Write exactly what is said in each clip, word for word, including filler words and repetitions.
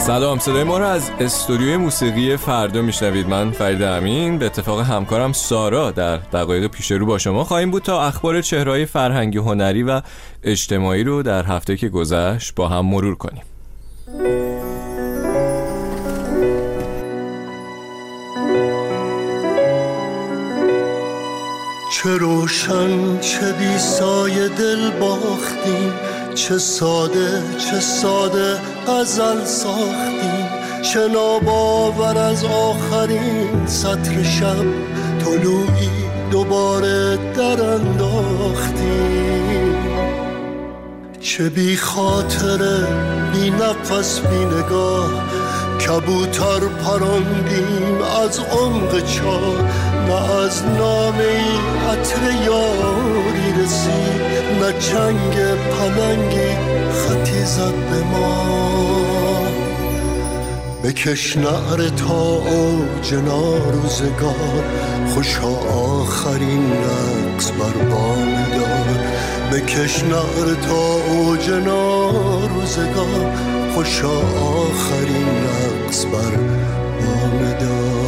سلام، صدای ما رو از استودیوی موسیقی فردا میشنوید. من فرید امین به اتفاق همکارم سارا در دقایق پیش رو با شما خواهیم بود تا اخبار چهره‌های فرهنگی، هنری و اجتماعی رو در هفته که گذشت با هم مرور کنیم. چه روشن چه بی سایه دل باختیم، چه ساده چه ساده غزل ساختیم، چه ناباور از آخرین سطر شب طلوعی دوباره در انداختیم. چه بی خاطره بی نفس بی نگاه کبوتر پراندیم از عمق چاه، نه از نامه عطر یاری رسید، نه چنگ پلنگی خطی زد به ما. بکش نعره تا اوج ناروزگار، خوشا آخرین رقص بر بام دار. بکش نعره تا اوج ناروزگار، خوشا آخرین رقص بر بام دار.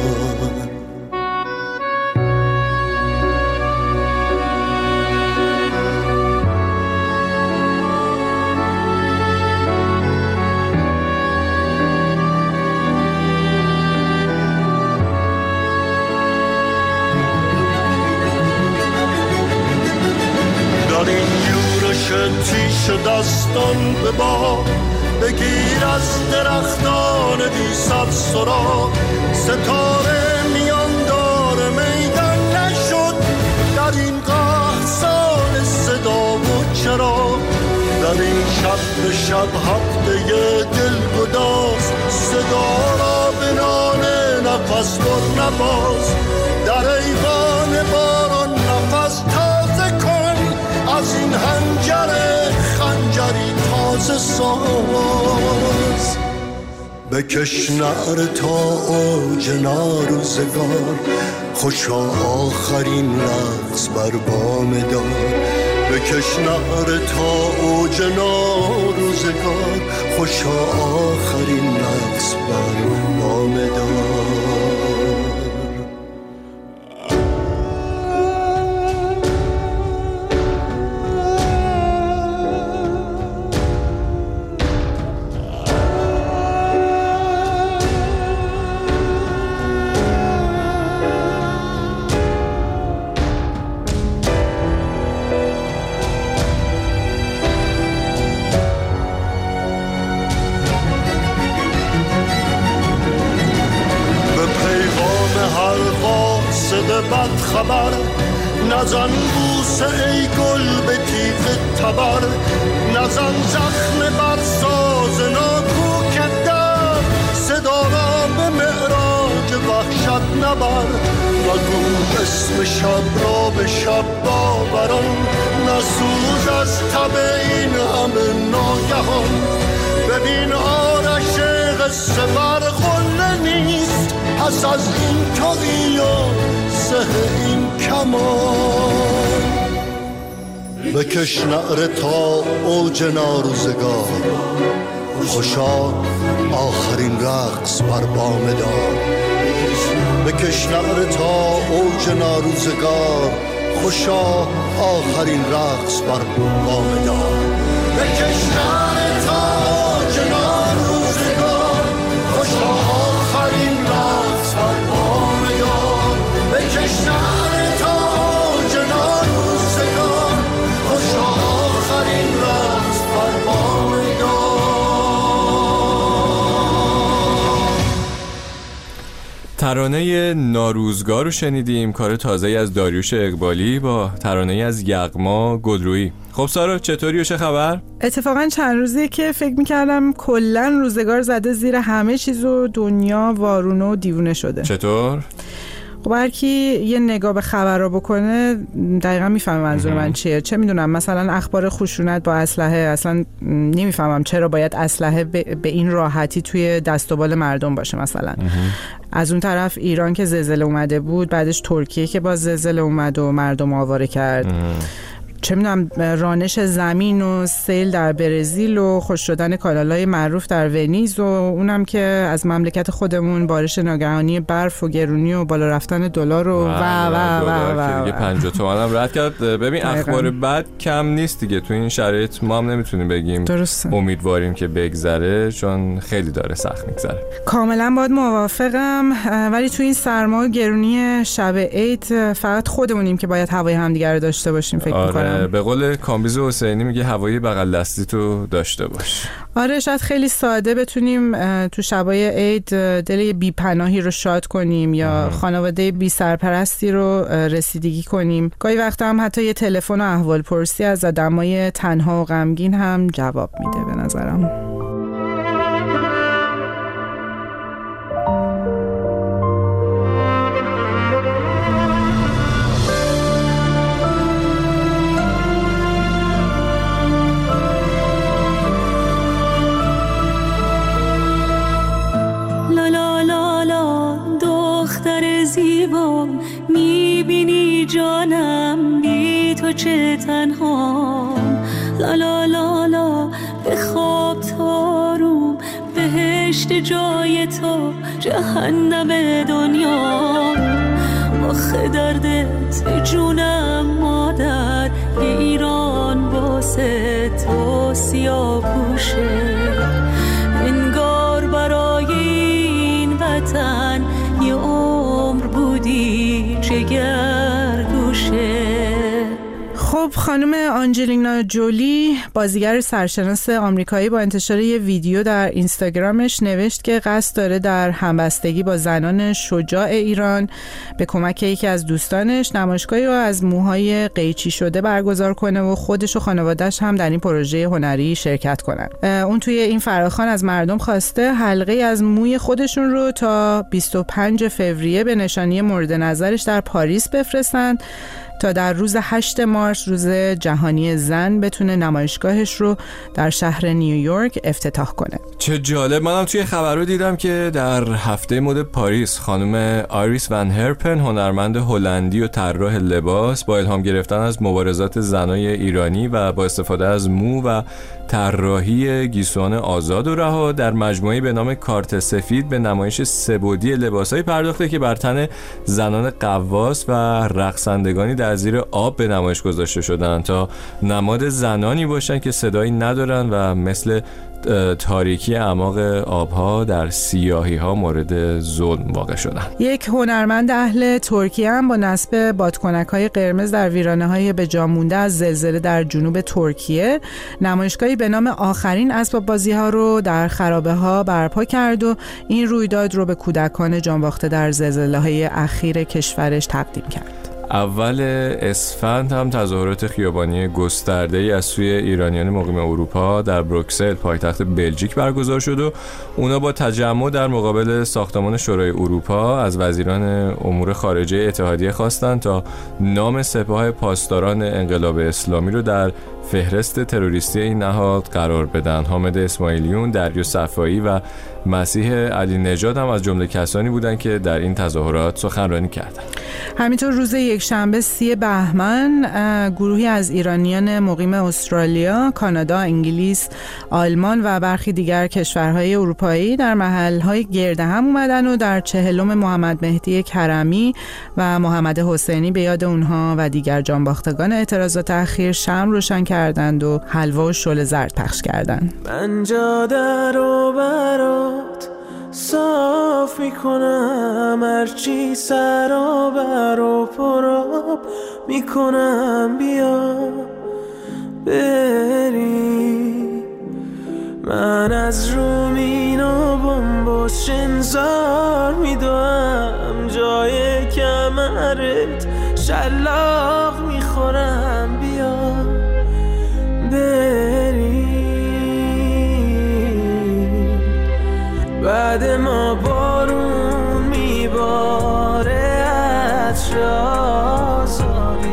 در این یورش تیش دستان به با، بگیر از درختان بی سر سراغ. ستاره میاندار میدان نشد در این قحط سال صدا و چراغ. در این شب به شب هفته دل گداز، صدا را به نان نفس بر نباز. در ایوان باران نفس تازه کن، از این حنجره خنجری تازه ساز. بکش نعره تا اوج ناروزگار، خوشا آخرین رقص بر بام دار. بکش نعره تا اوج ناروزگار، خوشا آخرین رقص بر بام دار. بد خبر نزن بوسه ای گل به تیغ تبر، نزن زخم بر ساز ناکوک در، صدا را به معراج وحشت نبر. نگو اسم شب را به شب باوران، نسوز از تب این همه ناگهان. ببین آرش قصه برخوله نیست، پس از این تقی و سه این کمان. بکش نعره تا اوج ناروزگار، خوشا آخرین رقص بر بام دار. بکش نعره تا اوج ناروزگار، خوشا آخرین رقص بر بام دار. بکش نعره تا اوج ناروزگار، خوشا آخرین رقص بر بام دار. بکش نعره تا اوج ناروزگار، خوشا آخرین رقص بر بام دار. ترانه ناروزگار رو شنیدیم، کار تازه از داریوش اقبالی با ترانه از یغما گلرویی. خب سارا چطوری و چه خبر؟ اتفاقا چند روزیه که فکر میکردم کلن روزگار زده زیر همه چیز و دنیا وارونه و دیوونه شده. چطور؟ خب هر کی یه نگاه به خبرها بکنه دقیقا میفهمه منظور من چیه. چه میدونم مثلا اخبار خشونت با اسلحه، اصلا نمیفهمم چرا باید اسلحه به این راحتی توی دست و بال مردم باشه. مثلا از اون طرف ایران که زلزله اومده بود، بعدش ترکیه که با زلزله اومد و مردم آواره کرد. چه میدونم رانش زمین و سیل در برزیل و خوش شدن کانال‌های معروف در ونیز و اونم که از مملکت خودمون بارش ناگهانی برف و گرونی و بالا رفتن دلار و و و و دیگه پنجاه تومن هم رد کرد. ببین اخبار بد کم نیست دیگه تو این شرایط، ما هم نمیتونیم بگیم درسته. امیدواریم که بگذره چون خیلی داره سخت میگذره. کاملا باید موافقم، ولی تو این سرما و گرونی شب عید فقط خودمونیم که باید هوای همدیگه رو داشته باشیم فکر آره می‌کنم. به قول کامبیز حسینی میگه هوای بغل دستی تو داشته باش. آره شاید خیلی ساده بتونیم تو شبای عید دل بی پناهی رو شاد کنیم یا اه. خانواده بی سرپرستی رو رسیدگی کنیم. گاهی وقتا هم حتی یه تلفن و احوال پرسی از آدمای تنها و غمگین هم جواب میده به نظرم. میبینی جانم بی تو چه تنهام، لا لا لا لا به خواب تاروم، بهشت جای تو جهنم دنیا. آخه دردت جونم مادر ایران واسه تو سیاه پوشه، انگار برای این وطن یه عمر بودی جگر گوشه. خب خانم آنجلینا جولی بازیگر سرشناس آمریکایی با انتشار یه ویدیو در اینستاگرامش نوشت که قصد داره در همبستگی با زنان شجاع ایران به کمک یکی از دوستانش نمایشگاهی رو از موهای قیچی شده برگزار کنه و خودش و خانواده‌اش هم در این پروژه هنری شرکت کنن. اون توی این فراخوان از مردم خواسته حلقه از موی خودشون رو تا بیست و پنجم فوریه به نشانی مورد نظرش در پاریس بفرستن تا در روز هشتم مارس روز جهانی زن بتونه نمایشگاهش رو در شهر نیویورک افتتاح کنه. چه جالب. منم توی خبرو دیدم که در هفته مد پاریس خانم آیریس ون هرپن، هنرمند هلندی و طراح لباس، با الهام گرفتن از مبارزات زنای ایرانی و با استفاده از مو و طراحی گیسوان آزاد و رها در مجموعه‌ای به نام کارت سفید به نمایش سه‌بعدی لباسایی پرداخته که بر تن زنان غواص و رقصندگانی در زیر آب به نمایش گذاشته شدن تا نماد زنانی باشن که صدایی ندارن و مثل تاریکی اعماق آبها در سیاهی ها مورد ظلم واقع شدن. یک هنرمند اهل ترکیه هم با نصب بادکنک های قرمز در ویرانه های به جا مونده از زلزله در جنوب ترکیه نمایشگاهی به نام آخرین اسباب بازی ها رو در خرابه ها برپا کرد و این رویداد رو به کودکان جانباخته در زلزله های اخیر کشورش تقدیم کرد. اول اسفند هم تظاهرات خیابانی گسترده‌ای از سوی ایرانیان مقیم اروپا در بروکسل پایتخت بلژیک برگزار شد و اونا با تجمع در مقابل ساختمان شورای اروپا از وزیران امور خارجه اتحادیه خواستند تا نام سپاه پاسداران انقلاب اسلامی رو در فهرست تروریستی این نهاد قرار بدن. حامد اسماعیلیون، دریوش صفایی و مسیح علی نژاد هم از جمله کسانی بودند که در این تظاهرات سخنرانی کردند. همینطور روز یکشنبه سی بهمن گروهی از ایرانیان مقیم استرالیا، کانادا، انگلیس، آلمان و برخی دیگر کشورهای اروپایی در محلهای گرد هم اومدن و در چهلم محمد مهدی کرمی و محمد حسینی به یاد اونها و دیگر جانباختگان اعتراضات اخیر شمع روشن کردند و حلوا و شل زرد پخش کردند. من جاده رو برات صاف میکنم، هرچی سرابر و پراب میکنم، بیا بری. من از رومین و بمبوس شنزار میدوم، جای کمرت شلاق میخورم، بیا بری. بعد ما بارون میباره عطر آزادی،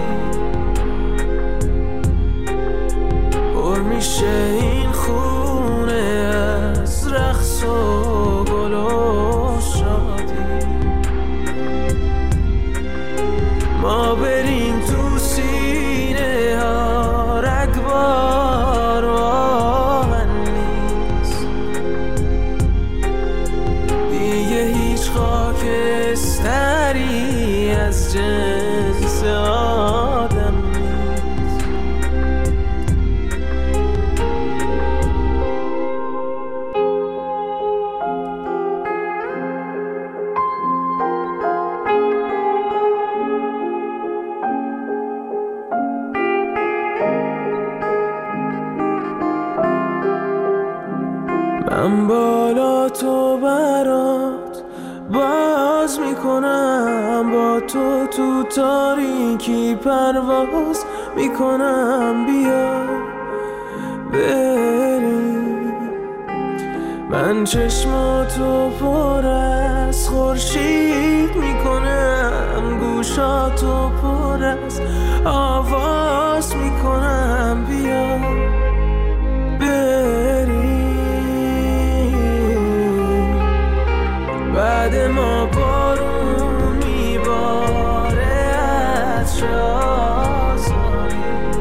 پر میشه این خونه از رقص و گل و شادی. ما بریم تو سینه ها از جنس آدم نیست. من بالا تو برات باز میکنم، با تو تو تاریکی پرواز میکنم، بیا بریم. من چشماتو پر از خورشید میکنم، گوشاتو پر از آواز میکنم، بیا بریم. بعد ما بارون میباره از شازاری،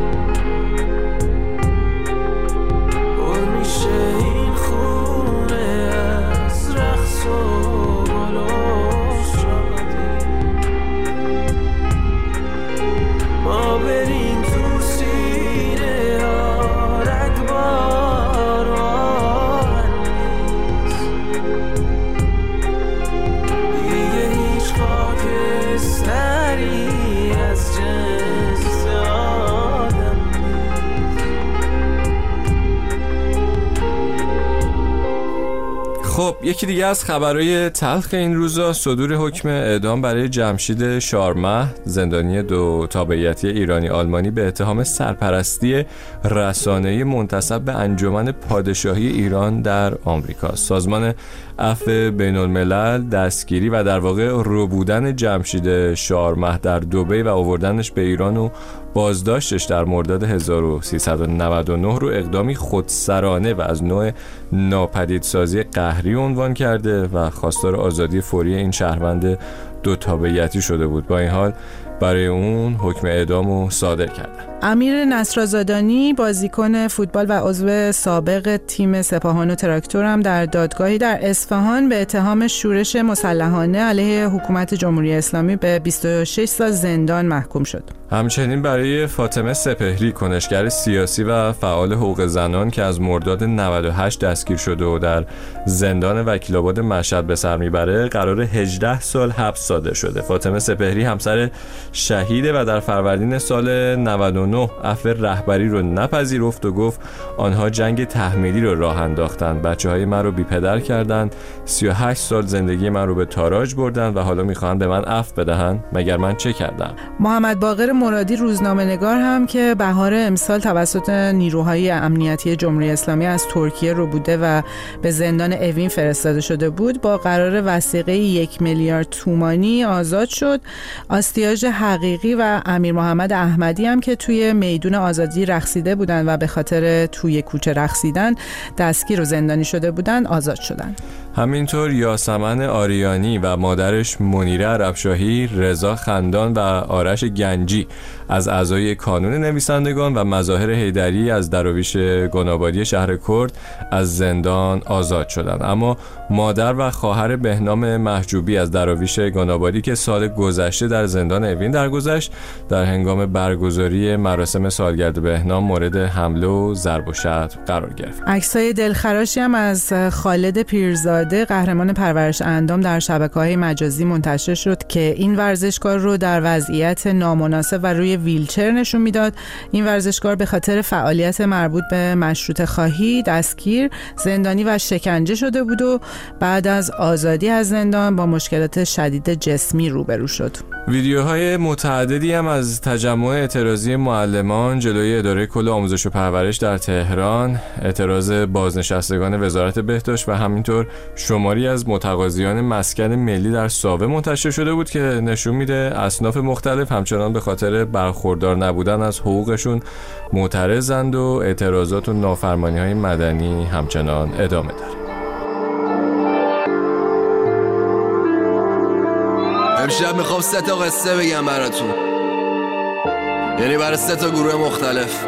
پر میشه این خونه از رقص و گل و شادی. ما بریم تو سینه ها رگبار و آهنیز، دیگه هیچ خاکستری از جنس آدم نیست. خب یکی دیگه از خبرهای تلخ این روزا صدور حکم اعدام برای جمشید شارمهد، زندانی دو تابعیتی ایرانی آلمانی به اتهام سرپرستی رسانه‌ای منتسب به انجمن پادشاهی ایران در آمریکا. سازمان عفو بین الملل دستگیری و در واقع ربودن جمشید شارمهد در دبی و آوردنش به ایران و بازداشتش در مرداد هزار و سیصد و نود و نه رو اقدامی خودسرانه و از نوع ناپدیدسازی قهری عنوان کرده و خواستار آزادی فوری این شهروند دو تابعیتی شده بود. با این حال برای اون حکم اعدام رو صادر کردن. امیر نصرآزادانی بازیکن فوتبال و عضو سابق تیم سپاهان و تراکتور هم در دادگاهی در اصفهان به اتهام شورش مسلحانه علیه حکومت جمهوری اسلامی به بیست و شش سال زندان محکوم شد. همچنین برای فاطمه سپهری، کنشگر سیاسی و فعال حقوق زنان که از مرداد نود و هشت دستگیر شده و در زندان وکیل‌آباد مشهد به سر میبره، قرار هجده سال حبس صادر شده. فاطمه سپهری همسر شهیده و در فروردین سال نود و نه عفو رهبری رو نپذیرفت و گفت آنها جنگ تحمیلی رو راه انداختن، بچه‌های من رو بی پدر کردن، سی و هشت سال زندگی من رو به تاراج بردن و حالا میخوان به من عفو بدهن، مگر من چه کردم؟ محمد باقر مرادی روزنامه‌نگار هم که بهار امسال توسط نیروهای امنیتی جمهوری اسلامی از ترکیه رو بوده و به زندان اوین فرستاده شده بود، با قرار وثیقه یک میلیارد تومانی آزاد شد. آستیاژ حقیقی و امیر محمد احمدی هم که توی میدون آزادی رقصیده بودن و به خاطر توی کوچه رقصیدن دستگیر و زندانی شده بودن آزاد شدن. همینطور یاسمن آریانی و مادرش منیره عربشاهی، رضا خندان و آرش گنجی از اعضای کانون نویسندگان و مظاهر حیدری از درویش گنابادی شهر کرد از زندان آزاد شدند. اما مادر و خواهر بهنام محجوبی از درویش گنابادی که سال گذشته در زندان اوین درگذشت، در هنگام برگزاری مراسم سالگرد بهنام مورد حمله و ضرب و شتم قرار گرفت. عکسای دلخراشی هم از خالد پیرزاده، قهرمان پرورش اندام، در شبکه‌های مجازی منتشر شد که این ورزشکار رو در وضعیت نامناسب و روی ویلچر نشون میداد. این ورزشکار به خاطر فعالیت مربوط به مشروطه خواهی دستگیر، زندانی و شکنجه شده بود و بعد از آزادی از زندان با مشکلات شدید جسمی روبرو شد. ویدیوهای متعددی هم از تجمع اعتراضی معلمان جلوی اداره کل آموزش و پرورش در تهران، اعتراض بازنشستگان وزارت بهداشت و همینطور شماری از متقاضیان مسکن ملی در ساوه منتشر شده بود که نشون میده اصناف مختلف همچنان به خاطر برخوردار نبودن از حقوقشون معترضند و اعتراضات و نافرمانی‌های مدنی همچنان ادامه داره. امشب میخوام سه تا قصه بگم براتون، یعنی برای سه تا گروه مختلف،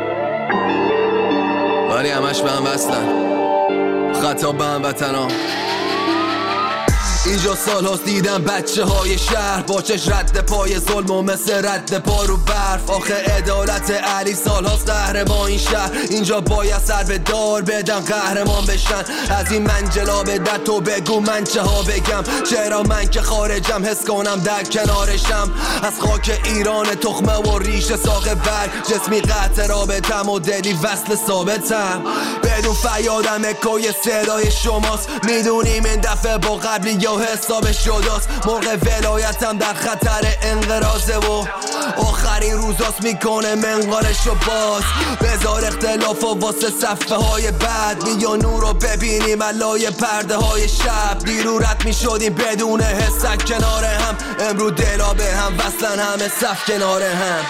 ولی همش به هم وصلن، خطاب به هموطنا. اینجا سال هاست دیدم بچه های شهر با چش رد پای ظلم و مثل رد پا رو برف. آخه عدالت علی سال هاست قهر ما این شهر. اینجا باید سر به دار بدن قهرمان بشن. از این منجلا به در تو بگو من چه ها بگم. چرا من که خارجم حس کنم در کنارشم. از خاک ایران تخمه و ریشه ساق برگ. جسمی قطع رابطم و دلی وصل ثابتم. بدون فریادم اکوی صدای شماست. میدونیم این دفعه با قبلی یا حساب شداست. موقع ولایتم در خطر انقراضه و آخرین روزاست میکنه منقارشو باز. بذار اختلاف و واسه صفحه های بعد. بیا نور رو ببینیم علای پرده های شب. دیرو رد میشدیم بدون حسک کنار هم. امرو دلا به هم وصلن همه صف کنار هم.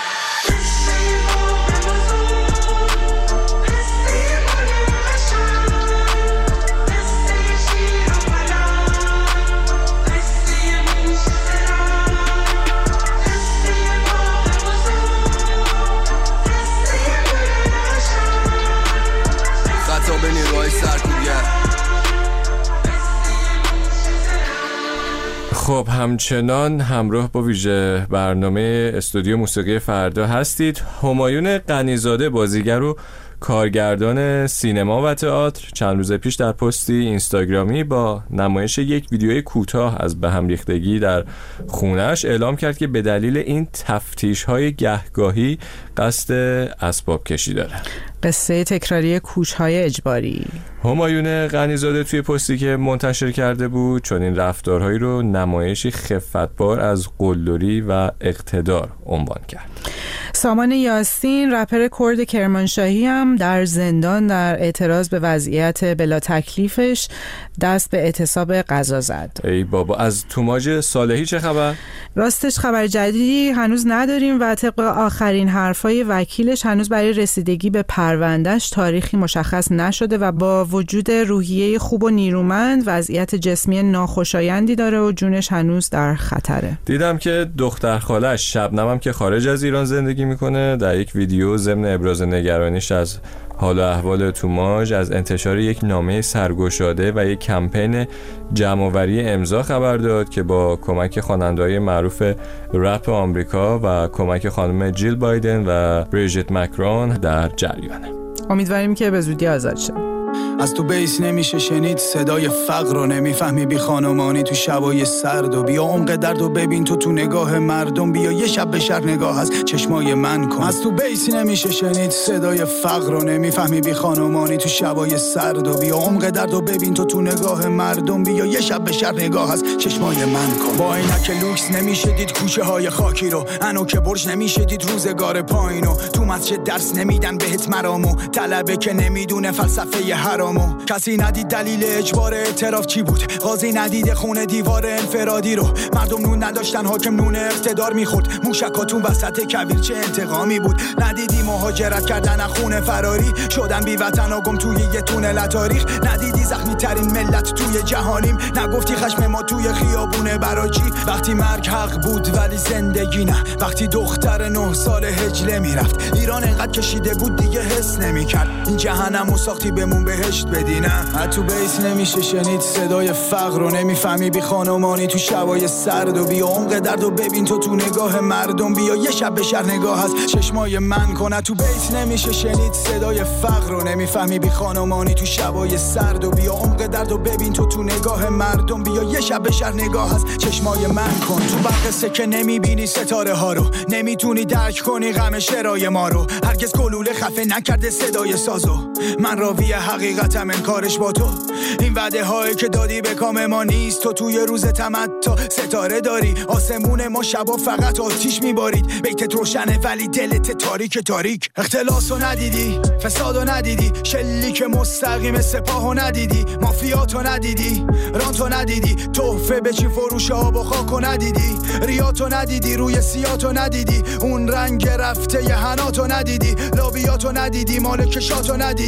خب همچنان همراه با ویژه برنامه استودیو موسیقی فردا هستید. همایون غنی‌زاده بازیگر و کارگردان سینما و تئاتر چند روز پیش در پستی اینستاگرامی با نمایش یک ویدیوی کوتاه از به هم ریختگی در خونه‌اش اعلام کرد که به دلیل این تفتیش‌های گهگاهی قصد اسباب کشی داره. قصه تکراری کوچ‌های اجباری. همایون غنی‌زاده توی پستی که منتشر کرده بود چون این رفتارهایی رو نمایشی خفتبار از قلدری و اقتدار عنوان کرد. سامان یاسین رپر کرد کرمانشاهی هم در زندان در اعتراض به وضعیت بلا تکلیفش دست به اعتصاب غذا زد. ای بابا، از توماج صالحی چه خبر؟ راستش خبر جدیدی هنوز نداریم و طبق آخرین حرفای وکیلش هنوز برای رسیدگی به پروندهش تاریخی مشخص نشده و با وجود روحیه خوب و نیرومند وضعیت جسمی ناخوشایندی داره و جونش هنوز در خطره. دیدم که دختر خالش شبنمم که خارج از ایران زندگی میکنه در یک ویدیو ضمن ابراز نگرانیش از حال و احوال توماج از انتشار یک نامه سرگشاده و یک کمپین جمع‌آوری امضا خبر داد که با کمک خواننده‌های معروف رپ آمریکا و کمک خانم جیل بایدن و بریژیت مکرون در جریانه. امیدواریم که به زودی آزاد شه. از تو بیس نمیشه شنید صدای فقر رو نمیفهمی بی خانمانی تو شبای سرد و بیا عمق درد و ببین تو تو نگاه مردم. بیا یه شب به شهر نگاه از چشمای من کن. از تو بیس نمیشه شنید صدای فقر رو نمیفهمی بی خانمانی تو شبای سرد و بیا عمق درد و ببین تو تو نگاه مردم. بیا یه شب به شهر نگاه از چشمای من کن. با عینک لوکس نمیشه دید کوچه های خاکی رو. انو که برج نمیشه دید روزگار پایینو. تو مسجد درس نمیدن بهت مرامو. طلبه که نمیدونه فلسفه حرام. کسی ندید دلیل اجبار اعتراف چی بود. قاضی ندید خونه دیوار انفرادی رو. مردم نون نداشتن حاکم نون اقتدار میخورد. موشکاتون وسط کویر چه انتقامی بود. ندیدی مهاجرت کردن از خونه فراری شدن بی وطن و گم توی یه تونل تاریخ. ندیدی زخمی ترین ملت توی جهانیم. نگفتی خشم ما توی خیابونه براچی. وقتی مرگ حق بود ولی زندگی نه. وقتی دختر نه سال هجله میرفت. ایران انقدر کشیده بود دیگه حس نمیکرد. این جهنمو ساختی بمون بهشت بدی نه. تو بیس نمیشه شنید صدای فقر رو نمیفهمی بی خانمانی تو شبای سرد و بیا عمق درد و ببین تو تو نگاه مردم. بیا یه شب به شهر نگاه از چشمای من کن. تو بیس نمیشه شنید صدای فقر رو نمیفهمی بی خانمانی تو شبای سرد و بیا عمق درد و ببین تو تو نگاه مردم. بیا یه شب به شهر نگاه از چشمای من کن. تو برق سکه نمیبینی ستاره ها رو. نمیتونی درک کنی غم شرای ما رو. هرگز گلوله خفه نکرده صدای سازو. من راوی حقیقتم انکارش با تو. این وعده هایی که دادی به کام ما نیست. تو توی روز تمتع ستاره داری. آسمون ما شبا فقط آتیش میبارید. بیتت روشنه ولی دلت تاریک تاریک. اختلاسو ندیدی، فسادو ندیدی، شلیک مستقیم سپاهو ندیدی، مافیاتو ندیدی، رانتو ندیدی، تحفه به چی فروش آب و خاکو ندیدی، ریاتو ندیدی، روی سیاتو ندیدی، اون رنگ رفته ی حناتو ندیدی، لابیاتو ندیدی، مالکشاتو ندیدی.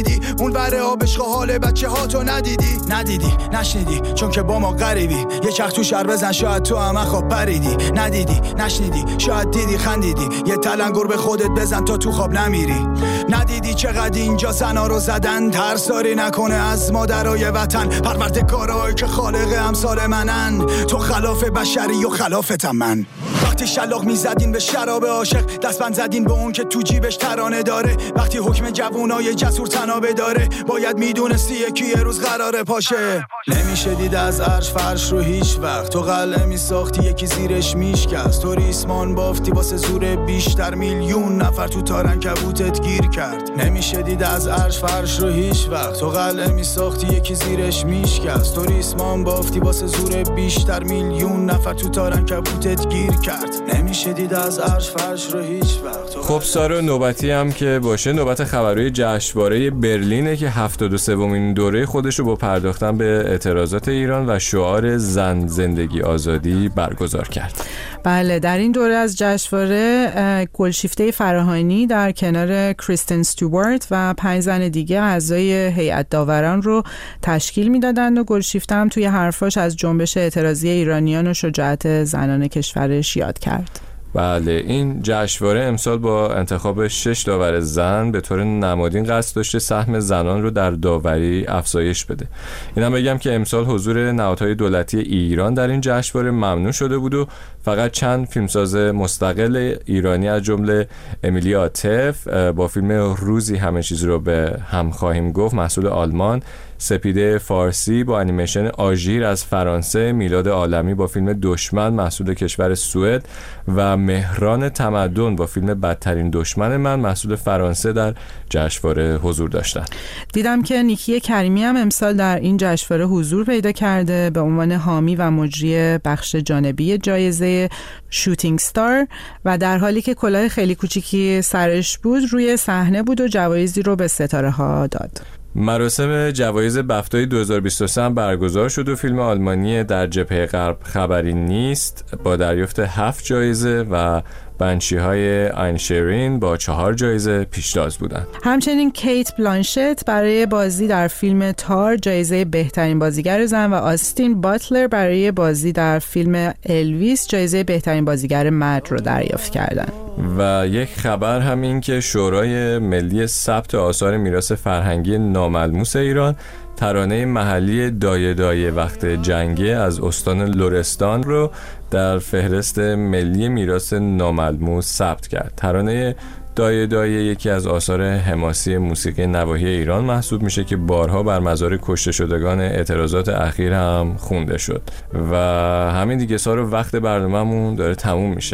ندیدی اون ور آبش حال بچه ها تو ندیدی ندیدی نشنیدی چون که با ما غریبی یه چرخ تو شر بزن شاید تو هم خواب پریدی ندیدی نشنیدی شاید دیدی خندیدی یه تلنگر به خودت بزن تا تو خواب نمیری ندیدی چقدر اینجا زنا رو زدن ترساری نکنه از مادرای وطن پروردگارایی که خالق امثال منن تو خلاف بشری و خلافتم من وقتی شلاق میزدین به شراب عاشق دستبند زدین به اون که تو جیبش ترانه داره وقتی حکم جوونای جسور تنابه داره باید میدونستی یکی یه روز قراره پاشه نمیشه دید از عرش فرش رو هیچ وقت تو قلعه میساختی یکی زیرش میشکست تو ریسمان بافتی واسه زور بیشتر میلیون نفر تو تارن کبوتت گیر کرد نمیشه دید از عرش فرش رو هیچ وقت تو قلعه میساختی یکی زیرش میشکست تو ریسمان بافتی واسه زور بیشتر میلیون نفر تو تارن کبوتت گیر کرد نمیشه دید از عرش فرش رو هیچ وقت. خب سارا نوبتی هم که باشه نوبت خبرهای جشنواره برلینه که هفتاد و سومین دوره خودش رو با پرداختن به اعتراضات ایران و شعار زن زندگی آزادی برگزار کرد. بله در این دوره از جشنواره گلشیفته فراهانی در کنار کریستین استوارت و پنج زن دیگه اعضای هیئت داوران رو تشکیل میدادند و گلشیفته هم توی حرفاش از جنبش اعتراضی ایرانیان و شجاعت زنان کشورش یاد کرد. بله این جشنواره امسال با انتخاب شش داور زن به طور نمادین قصد داشته سهم زنان رو در داوری افزایش بده. اینم بگم که امسال حضور نهادهای دولتی ایران در این جشنواره ممنوع شده بود و فقط چند فیلمساز مستقل ایرانی از جمله امیلی عاطف با فیلم روزی همه چیز رو به هم خواهیم گفت محصول آلمان، سپیده فارسی با انیمیشن آژیر از فرانسه، میلاد عالمی با فیلم دشمن محصول کشور سوئد و مهران تمدن با فیلم بدترین دشمن من محصول فرانسه در جشنواره حضور داشتن. دیدم که نیکی کریمی هم امسال در این جشنواره حضور پیدا کرده به عنوان حامی و مجری بخش جانبی جایزه شوتینگ ستار و در حالی که کلاه خیلی کوچیکی سرش بود روی صحنه بود و جوایزی رو به ستاره ها داد. مراسم جوایز بفتای دو هزار و بیست و سه هم برگزار شد و فیلم آلمانی در جبهه غرب خبری نیست با دریافت هفت جایزه و بنشی‌های آینشرین با چهار جایزه پیشتاز بودند. همچنین کیت بلانشت برای بازی در فیلم تار جایزه بهترین بازیگر زن و آستین باتلر برای بازی در فیلم الویس جایزه بهترین بازیگر مرد رو دریافت کردند. و یک خبر هم این که شورای ملی ثبت آثار میراث فرهنگی ناملموس ایران ترانه محلی دایه دایه وقت جنگی از استان لرستان رو در فهرست ملی میراث ناملموس ثبت کرد. ترانه دایه دایه یکی از آثار حماسی موسیقی نواحی ایران محسوب میشه که بارها بر مزار کشته شدگان اعتراضات اخیر هم خونده شد و همین دیگه سارو وقت برنامه‌مون داره تموم میشه.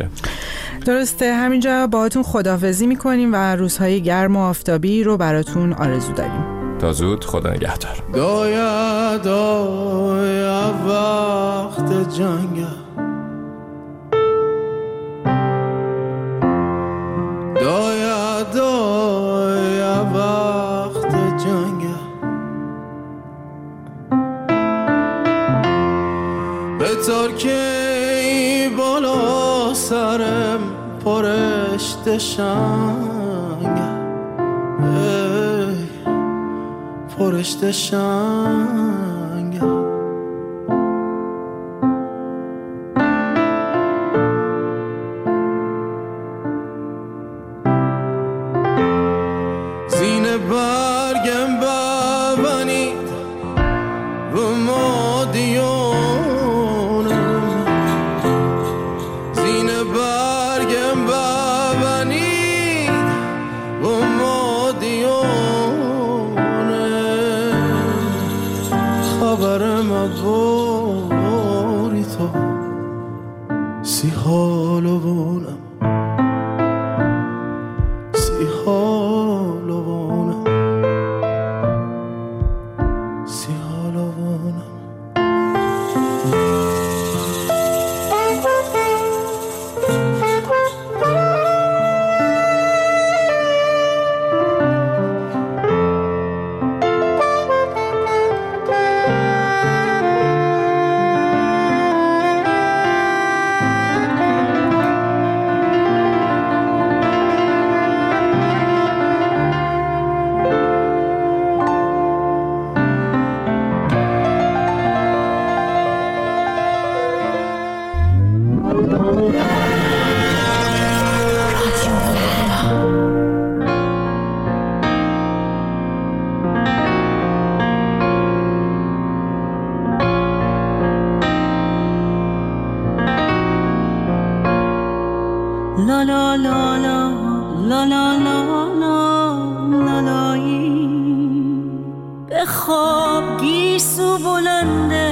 درسته، همینجا باهاتون خداحافظی میکنیم و روزهای گرم و آفتابی رو براتون آرزو داریم. تا زود، خدا نگهدار. دایا دایا وقت جنگ دایا دایا وقت جنگ بطور که بالا سرم پرشت شنگ پرشت شنگ زین برگم ببنید به مادیانم زین برگم ببنید به مادیانم خبرم باری تو سی حالو بونم سی حالو بونم سی حالو بونم لا لا لا لا لا لا لا لا لایی بخواب گیسو بلنده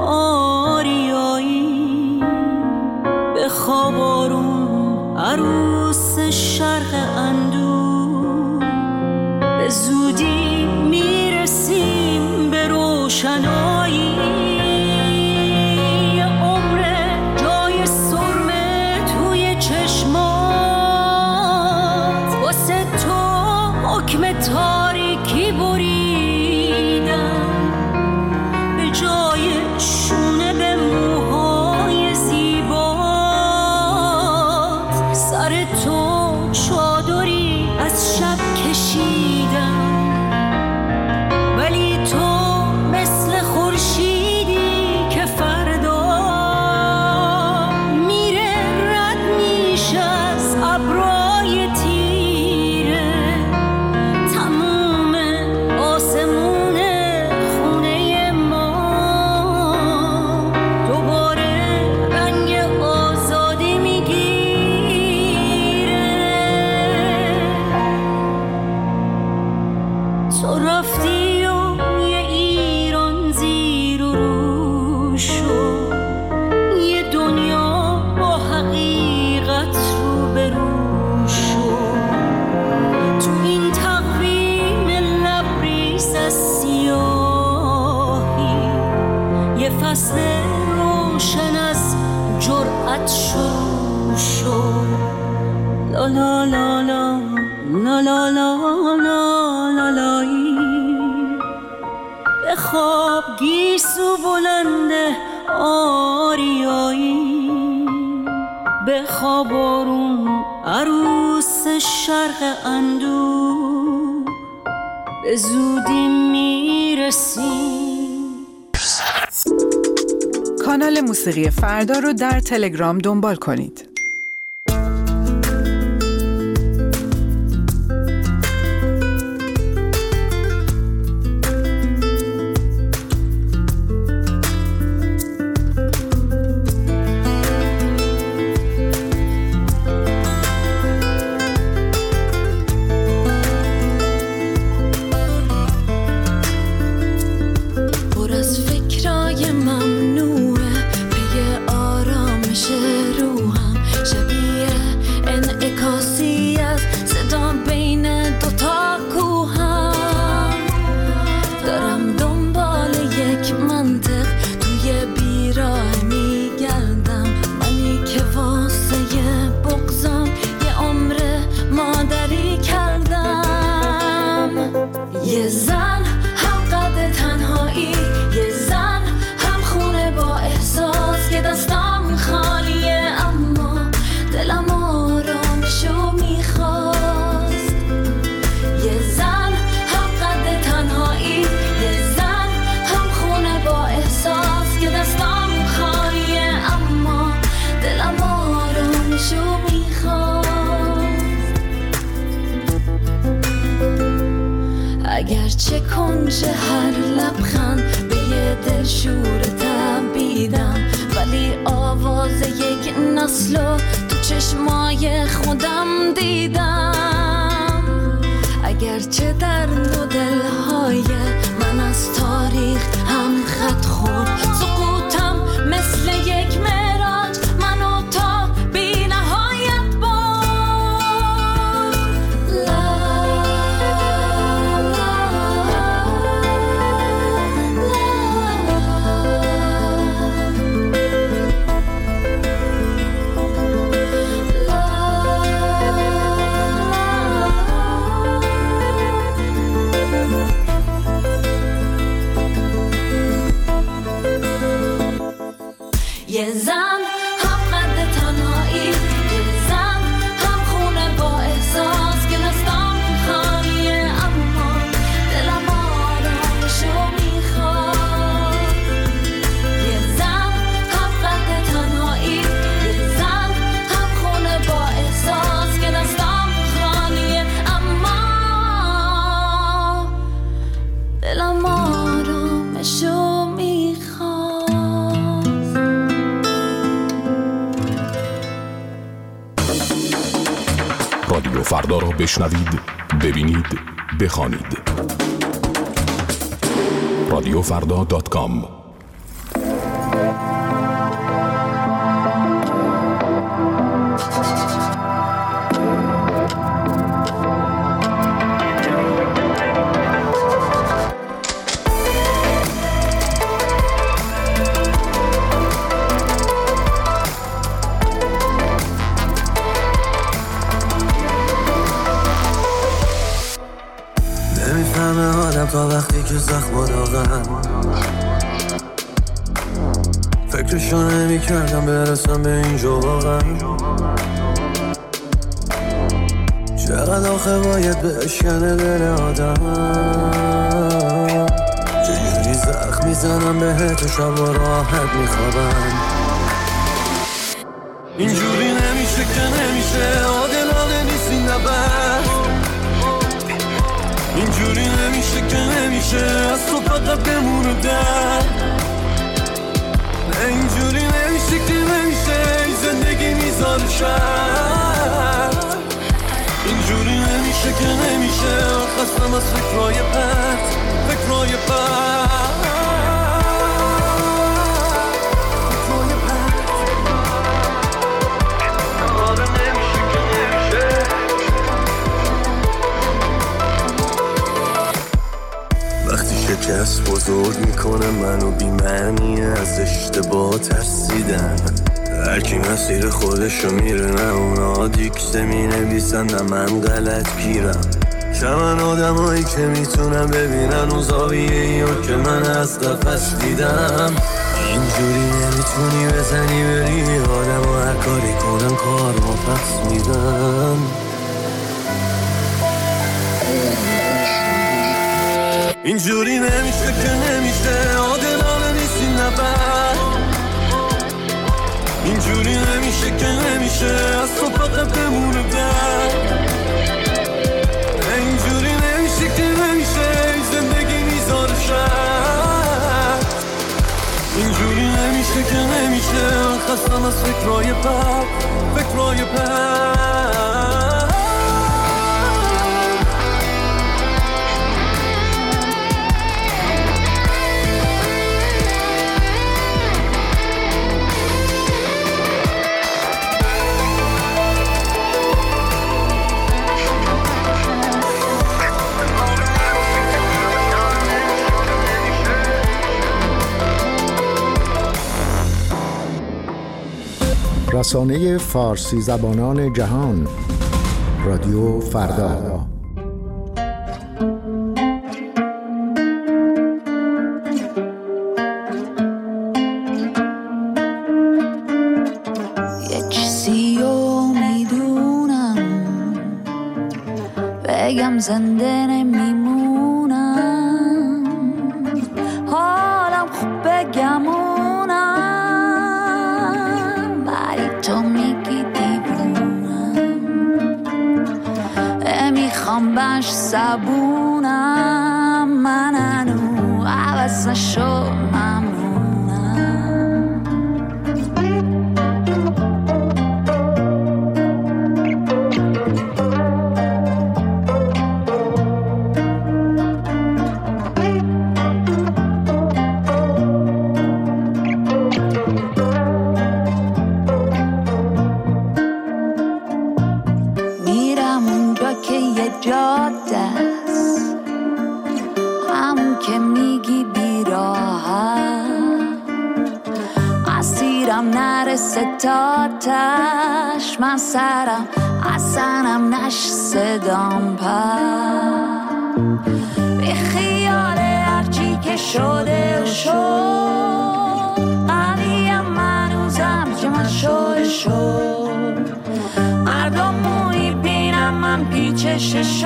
آریایی بخواب آروم عروس شرق اندو به زودی میرسیم به روشنایی تاریکی بریدم به جای شونه به موهای زیبات سر تو چادری از شب کشیدم ولی تو مثل خورشیدی که فردا میره رد میشه از ابرای تیره فصل روشن از جرأت شروع شد لا لا لا لا لا لا لا لا لا لایی بخواب گیسو بلنده آریایی بخواب آروم عروس شرق اندو به زودی میرسیم. کانال موسیقی فردا رو در تلگرام دنبال کنید. یه زن هم قد تنهایی، یه زن هم خونه با احساس که دستم خالیه اما دلم آرامشو میخواست. یه زن هم قد تنهایی، یه زن هم خونه با احساس که دستم خالیه اما دلم آرامشو میخواست. اگرچه کنج هر لبخند به یه دلشور تبیدم، ولی آواز یک نسلو تو چشمای خودم دیدم. اگرچه در دو دلهای من از تاریخ هم خط خورد، سقوطم مثل یک معراج منو تا بی نهایت برد. رادیو فردا را بشنوید، ببینید، بخوانید. رادیو فردا دات کام. تا وقتی که زخم داغم فکرشو نمی کردم برسم به اینجا واقعا. چقدر آخه باید بشکنه دل آدم، چجوری زخم میزنم بهت و شب و راحت میخوابم. اینجوری نمیشه که نمیشه، عادلانه نیست این نبرد. اینجوری نمیشه که نمیشه، از تو فقط بمونه در. اینجوری نمیشه که نمیشه، زندگی میذاره شر. اینجوری نمیشه که نمیشه، خستم از فکرهای پرت، فکرهای پرت. شکست بزرگ میکنه منو بی‌معنی، از اشتباه ترسیدن. هر کی مسیر خودشو میره، نه اونا دیکته مینویسن نه من غلط گیرم. چمن آدمایی که میتونن ببینن اون زاویه‌ای رو که من از قفس دیدم. اینجوری نمیتونی بزنی بری آدم و هر کاری کنن کار ما پس میدن. اینجوری نمیشه که نمیشه، عادلانه نیست این نبرد. اینجوری نمیشه که نمیشه، از تو فقط بمونه در. اینجوری نمیشه که نمیشه، زندگی میذاره شر. اینجوری نمیشه که نمیشه، خستم از فکرهای بد، فکرهای بد. رسانه فارسی زبانان جهان، رادیو فردا. یه چیزی رو میدونم، بگم زنده نمیمونم، حالم خوب بگمونم، تو میگی دیوونم، میخوام باش صبونم، من هنو عوض نشو ممنونم. ستاتش من سرم اصنم نش صدام پر بی خیال هرچی که شده و شد، قویم منوزم که من شده شد. مردم موی بینم من پیچش شد،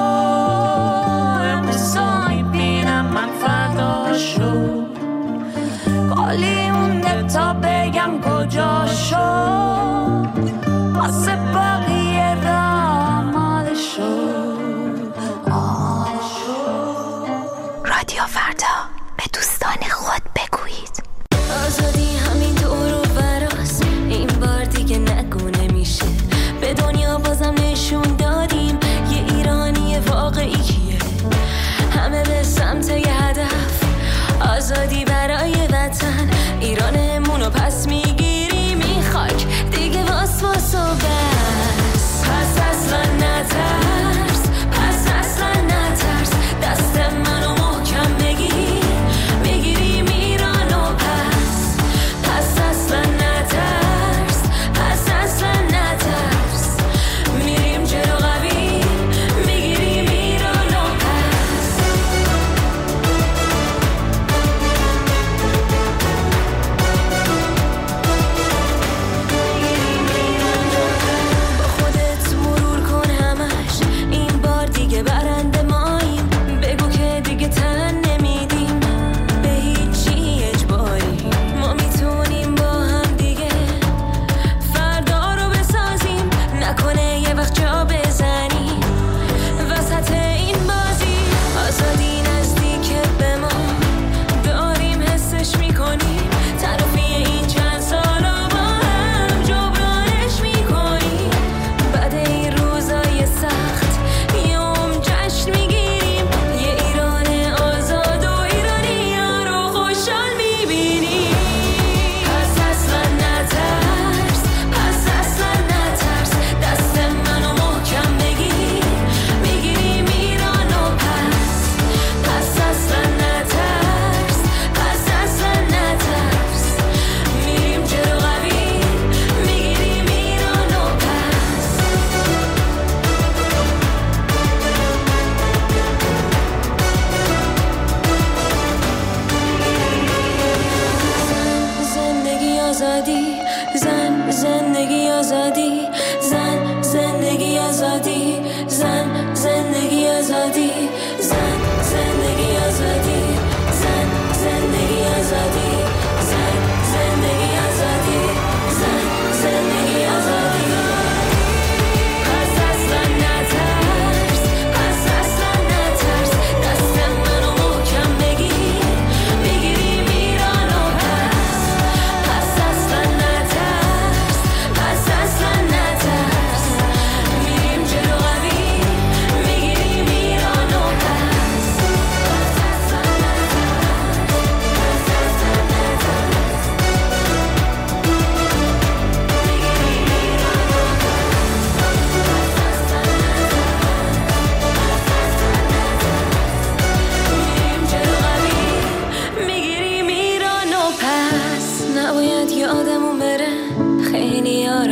امروزایی بینم من فردا شد. کلی مونده تا بگم کجا شد، واسه باقیه را آماده شد، آماده شد. رادیو فردا، به دوستان خود بگویید آزادی همین دور و براست، این بار دیگه نگونه میشه، به دنیا بازم نشون داد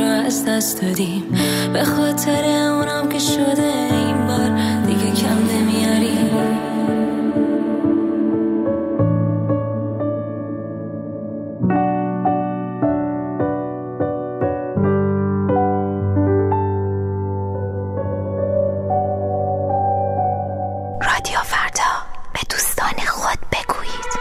رو از دست دادیم، به خاطر اونم که شده این بار دیگه کم نمیاریم. رادیو فردا، به دوستان خود بگویید.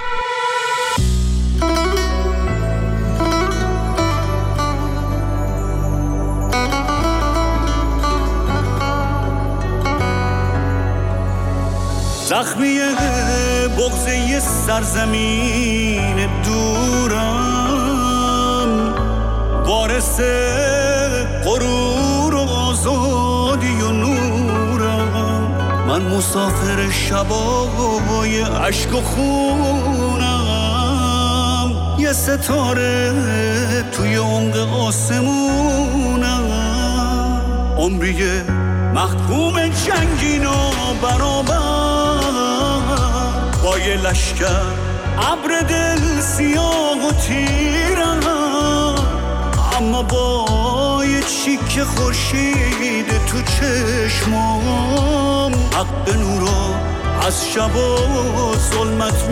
زخمی بغض یه سرزمین دورم، وارث غرور و آزادی و نورم. من مسافر شبای عشق و خونم، یه ستاره توی عمق آسمونم. عمریه محکوم جنگین و برابر با یه لشکر ابر دل سیاه و تیرم، اما با یه چیک خورشید تو چشمام حق نورا از شب و ظلمت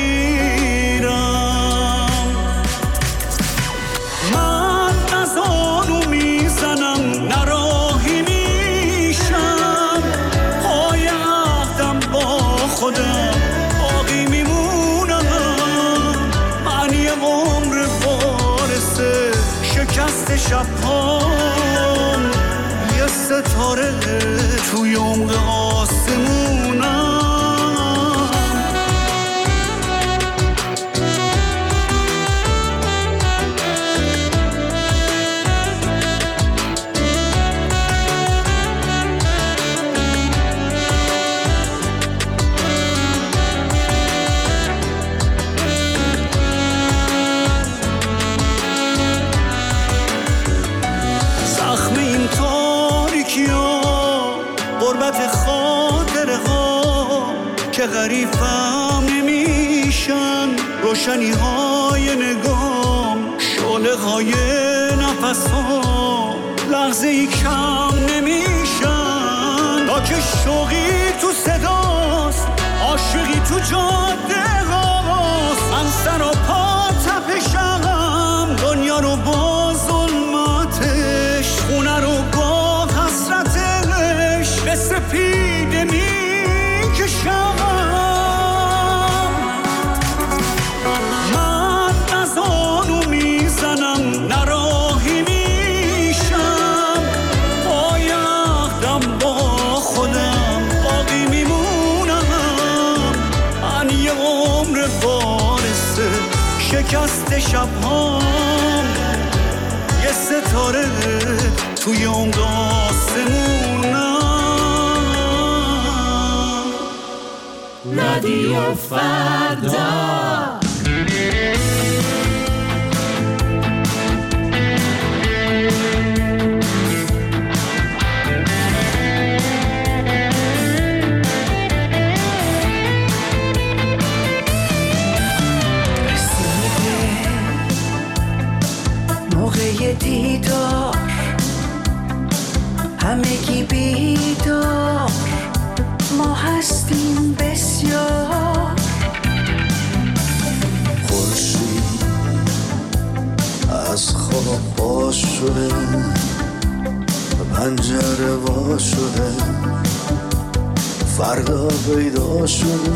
میگیرم. من نزانو میزنم نراهی میشم، پای عهدم با خودم باقی میمونم. من یه عمر وارث شکست شبهام، یه ستاره توی عمق آسمونم. که غریفم نمیشن روشنی های نگام، شعله های نفس ها لحظه ای کم نمیشن. تا که شوقی تو صداست، عاشقی تو جاده هاست، من سر و پا تپشم، دنیا رو با ظلمتش، خونه رو با حسرتش به سپیده میکشم. شکست شبهام، یه ستاره توی عمق آسمونم. رادیو فردا. دیدار همگی بیدار، ما هستیم بسیار. خورشید از خواب باز شده، پنجره وا شده، فردا پیدا شده.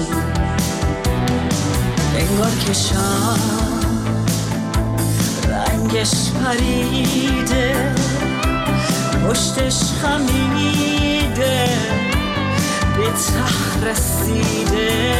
انگار که شب رنگش پریده، پشتش خمیده، به ته رسیده.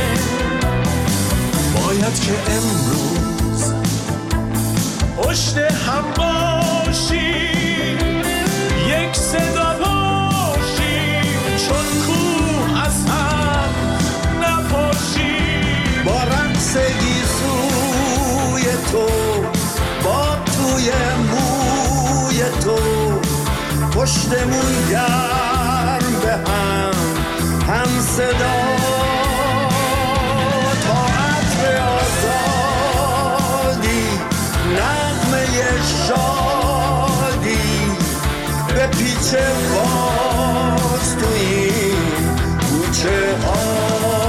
باید که امروز پشت هم باشیم، یک صدا باشیم، چون کوه از هم نپاشیم. با رقص گیسوی تو، با توی موی تو، پشتمون گرم به هم هم صدا. تا عطر آزادی، نغمه شادی، پیچ باز تو این کوچه ها.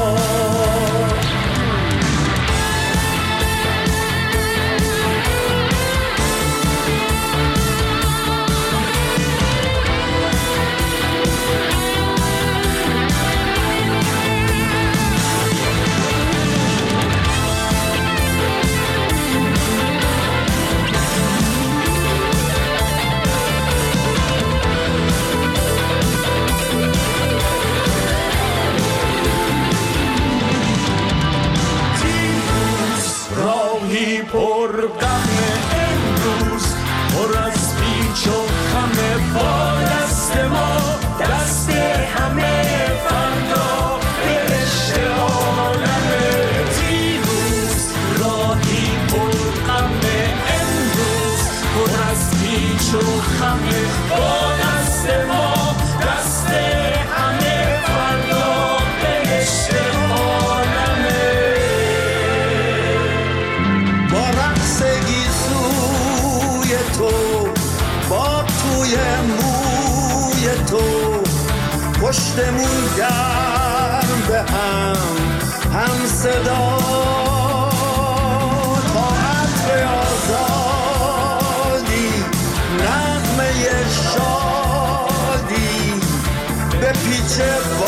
پر غم امروز پر از پیچ و خم با دست ما، دست همه فردا برشته عالمه. دیروز راهی پر غم امروز پر از پیچ و خم با دست ما، دست همه فردا برشته عالمه. تو با توی موی تو پشتمون گرم به هم هم صدا تا عطر آزادی نغمه شادی به پیچ